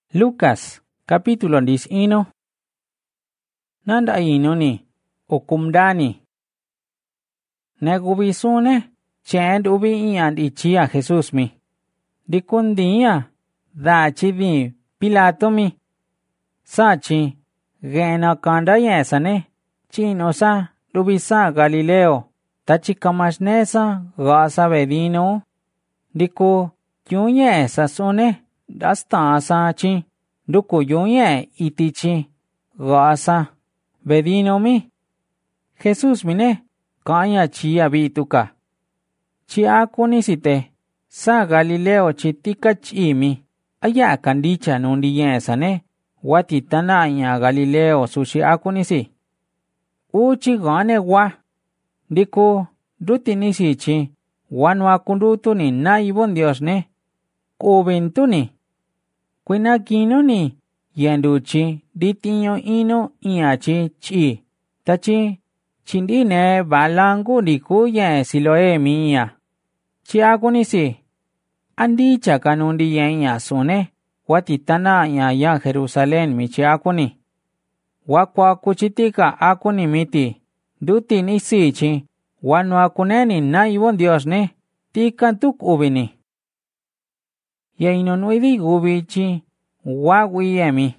Lucas, capítulo 11. Nanda inoni, okumdani. Negubisune, chend ubi iand ichia Jesús mi. Dikundia, dachi di Pilato mi. Sachi, gena kanda yesane, chinosa, lubisa Galileo, tachi kamashnesa, gasa bedino. Diku, yunye sasune, dasta sachi, duku yunye itichi, gasa, bedino mi. Jesús mine, kanya chia bituka. Chia kunisite, sa Galileo chitika chimi, aya kandicha nundi yesane, watitana ya Galileo sushi akunisi. Uchi gane wa, diku, dutinisi chi, wanwa kundutuni na ibon Dios ne, kubintuni. Kwinakino yenduchi ditinyo ino iachi chi, tachi chindine balangu diku ye siloe miya. Chi akunisi, andicha kanundi yen ya sune, watitana ya Jerusalén mi chi akuni. Wakwa kuchitika akuni miti, duti nisi chi, wanwa kuneni na ibon Dios ne, tikantuk ubini. Yeinon gubichi, wawiyemi.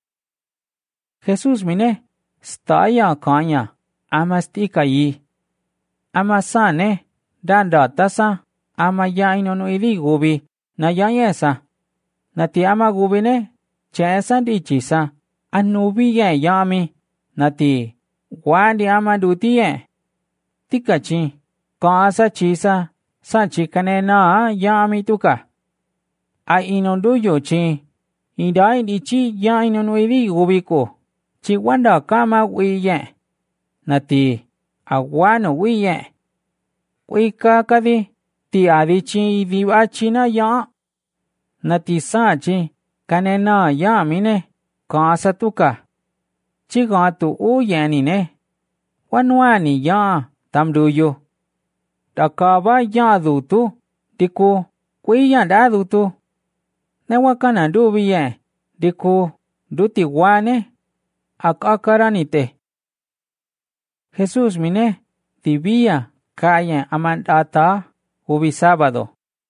Jesús mine, staya kanya, amastika yi. Amasane, dandatasa, ama yainon gubi, na yayesa. Nati ama gubine, chesa dichisa, anubi ye yami, nati, wadi ama dutiye. Tikachi, kasa chisa, sa chikane na yami tuka. A inonduyo chi, idai dichi ya inonwedi gubiko, chi wanda kama wiye. Nati, aguano wiye. Wika kadi, ti adichi idibachina ya. Nati sachi, kanena ya mine, kasa tuka. Chi gatu uyenine. Wanwani ya, tamduyo. Dakaba ya dutu, diku, kuya dutu. Newakana dubiye, diku, duti wane, akakaranite. Jesús mine, tibia, kaya amandata, ubi sábado.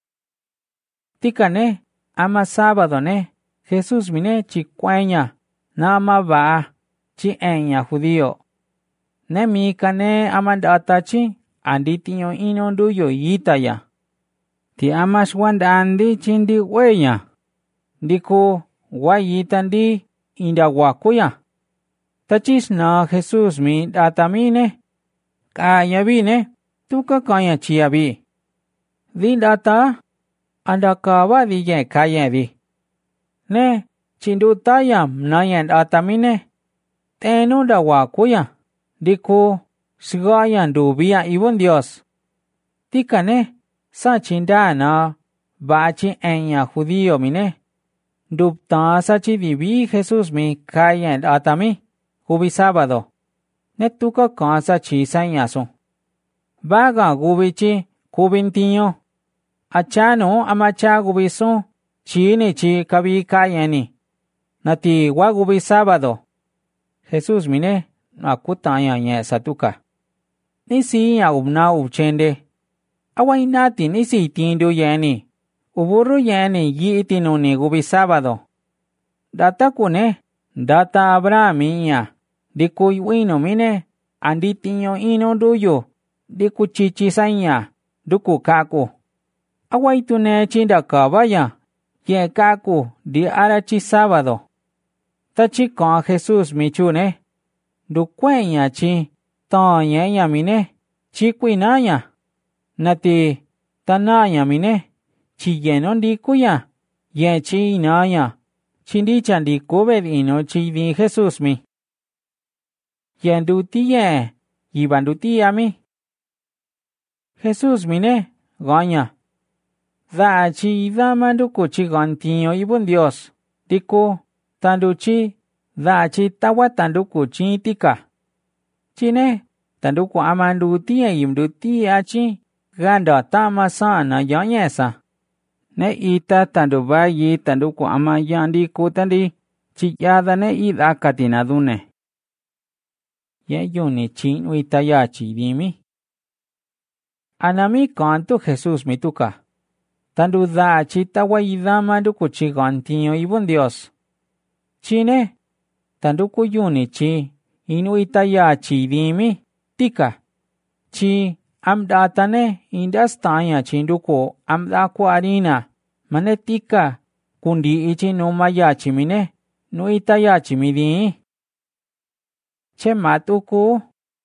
Tikane, ama sábado ne, Jesús mine chikueña, nama ba, chi enya judío. Ne mi kane amandata chi, anditiño inonduyo yitaya. Ti amas wanda andi chindi weya. Diku, wayitandi indawakuya. Tachis na Jesús mi datamine. Kaya bine, tuka kaya chiabi. Di data, andakaba diye kaya di. Ne, chindutaya mnayan datamine. Tenu dawakuya. Diku, sigayan dubia ibon Dios. Tikane, sa chindana, bachi enya judío mine. Dupta sachi divi Jesús mi kaya atami, gubi sábado. Netuka kansa chisa yaso. Baga gubichi kubintiño. Achano amacha gubiso, chini chi kabi kayani. Nati wa gubi sábado. Jesús mine, akutaya nye satuka. Nisi ya ubna uchende. Away nati nisi tindu yani. Uburu yani yi itinuni gubi sábado. Data kune, data Abrahamiya. Diku wino mine, anditiño ino duyo. Diku chichisanya, duku kaku. Away tune chinda kabaya. Ye kaku di arachi sábado. Tachi con Jesús michune. Dukwenya chi, tanya mine, chikwinaya. Nati, tanaya mine. Chi yenon di kuya, ye chi inaya, chindi chandi kubed ino chi di Jesús mi. Yen duti ye, yiban duti ami. Jesús mine, ganya. Da chi da manduku chi gantiño ibun Dios, diku, tanduchi, da chi tawa tanduku chi tika. Chine, tanduku amanduti ye imduti achi, ganda tama sana yanyesa. ne ita tandu bayi tandu ku ama yandi kutandi chiyada ne ida katina dune. Ye yuni chin uita ya chidimi. Anami kantu Jesús mituka. Tandu da chita wayidama duku chigantiyo ibun Dios. Chine, tandu ku yuni chi inuita ya chidimi tika. Chi amdatane indastanya chinduko amdaku arina manetika kundi ichi numa ya chimine nuita ya chimidi. Che matuku.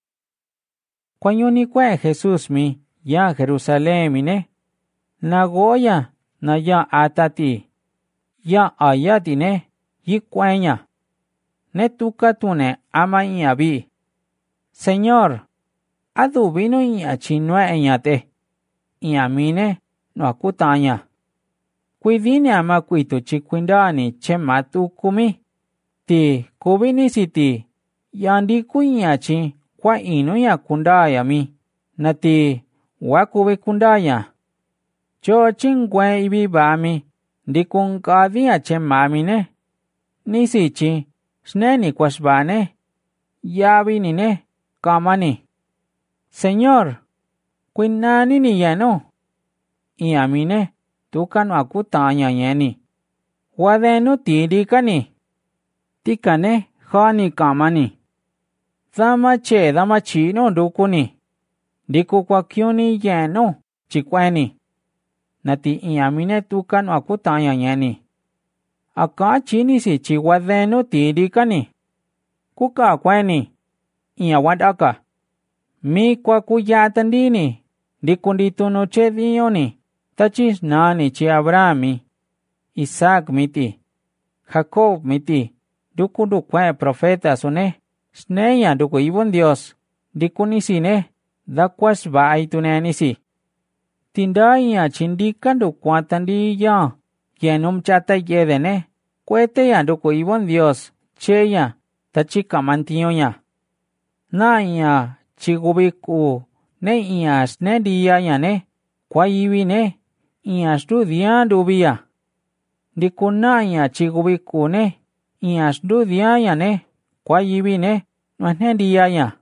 Kwanyuni kwe Jesús mi ya Jerusalem mine. Nagoya na ya atati. Ya ayati ne yikwenya. Ne tuka tune ama inyabi. Señor, adu vino inya chinue enyate. Inyamine no akutanya. Kuidine ama kuitu chikwindani che matukumi. Ti kubini siti. Yandi kuinya chi kwa inu ya kundaya mi. Nati wakubi kundaya. Cho chingwe ibi bami. Dikun kadia che mamine. Nisi chi. Sneni kwasbane. Yabi nine. Kamani. Señor, kuinani ni yano. Iamine, tukano akutanya yeni. Wadenu tidikani. Tikane, khani kamani. Dama che dama chino dukuni. Diku kwa kyuni yeno, chikweni. Nati iamine tukano akutanya yeni. Aka chini si chiwadenu tidikani. Kuka kweni. Iyawadaka. Mi kwa kuyatandini, dikundito no che dioni, tachis nani che Abrahami, Isaac miti, Jacob miti, dukundu kwe profeta sone, sneya duku ibon Dios, dikunisine, dakwas ba itunenisi. Tindaya chindikandu kwatandi ya, yenum chata yedene, kwete ya duku ibon Dios, cheya, tachikamantiyoya. Naya, chigubiku ne ias ne dia yane kwa yiwi ne ias du dia dubia. Dikunaya chigubiku ne ias du dia yane kwa yiwi ne ne dia ya.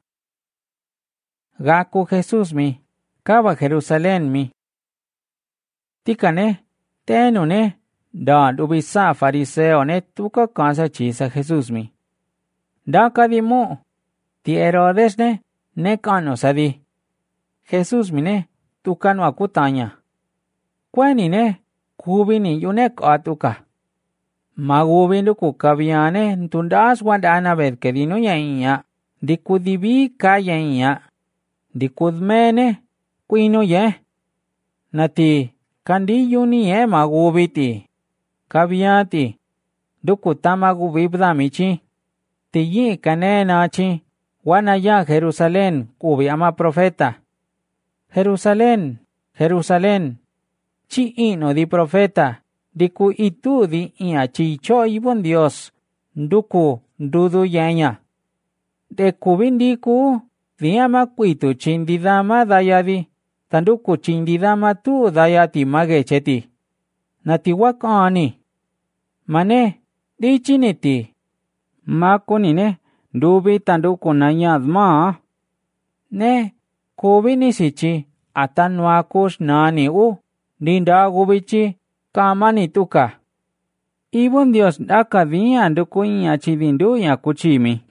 Gaku Jesús mi kaba Jerusalén mi. Tikane tenu ne da dubisa fariseo ne tuka kansa chisa Jesús mi. Da kadimu ti Herodes ne kano sadi. Jesús mine tukano akutanya. Kweni ne kubini yunek atuka. Magubindu kukabiane ntundas wadana bedkedino ya inya. Dikudibi kaya inya. Dikudmene kuino ye. Nati kandi yuni ye magubiti. Kabiati. Dukutama gubibda michi. Tiyi kane nachi. Wana ya Jerusalén kubi ama profeta. Jerusalén, Jerusalén. Chi ino di profeta. Diku itu di ia chicho ibon Dios. Duku dudu yanya. De kubindiku di ama kuitu chindidama dayadi. Tanduku chindidama tu dayati magecheti. Natiwakani. Mane di chiniti. Makunine. Dubi tanduku nanyadma. Ne, kubini sichi, atanwakus nani dinda gubichi, kamani tuka. Ibon Dios daka diyan duku inya chidindu ya kuchimi.